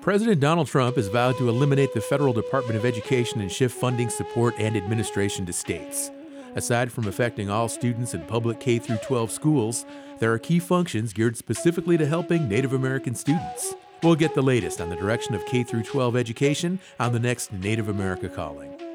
President Donald Trump has vowed to eliminate the federal Department of Education and shift funding, support, and administration to states. Aside from affecting all students in public K through 12 schools, there are key functions geared specifically to helping Native American students. We'll get the latest on the direction of K through 12 education on the next Native America Calling.